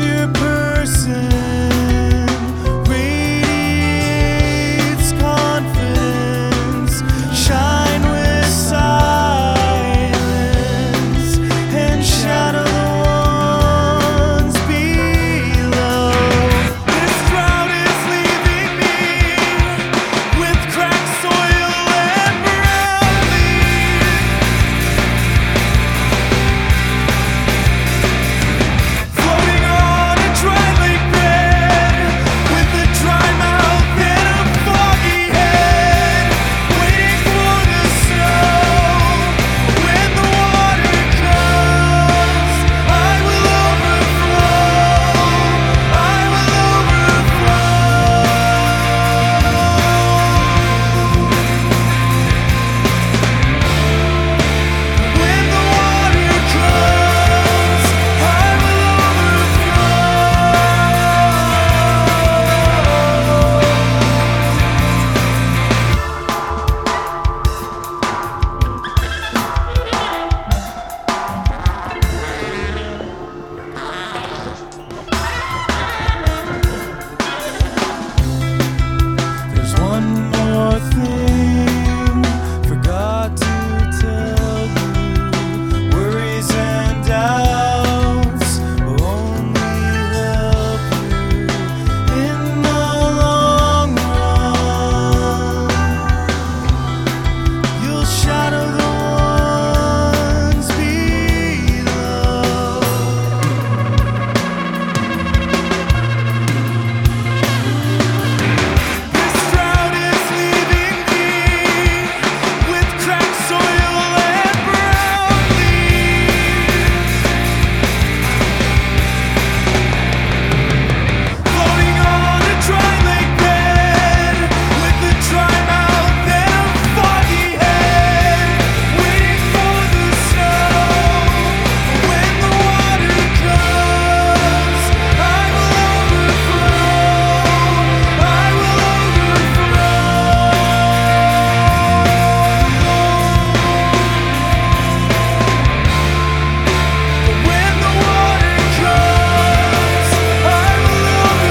your person radiates confidence. Shine with silence and shadow the ones below. This drought is leaving me with cracked soil and brown floating on a dry lake bed with a dry mouth and a foggy head, waiting for the snow. When the water comes, I will overflow. I will overflow. When the water comes, I will There's one more thing forgot to tell you. Worries and doubts will only help you in the long run. You'll shadow the ones below. This drought is leaving me with cracked soil and brown leaves, floating on a dry lake bed with a dry mouth and a foggy head, waiting for the snow. When the water comes, I will overflow. I will overflow. When the water comes, I will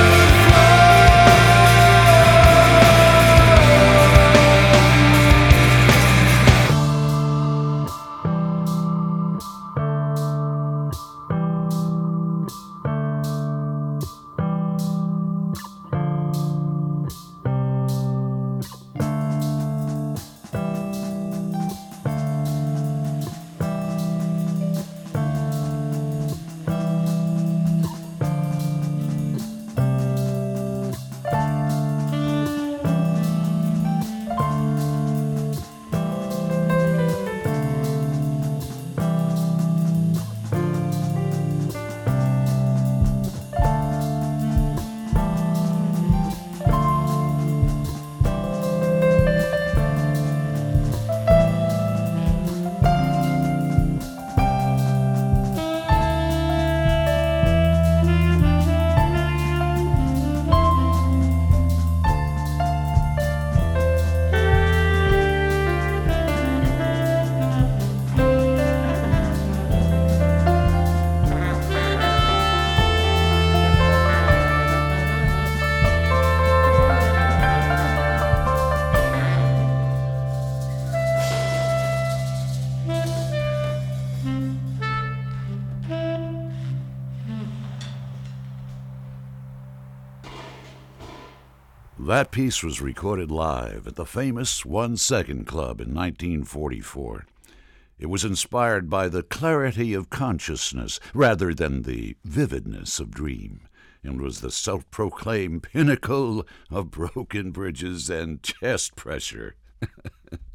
That piece was recorded live at the famous 1 Second Club in 1944. It was inspired by the clarity of consciousness rather than the vividness of dream, and was the self-proclaimed pinnacle of broken bridges and chest pressure.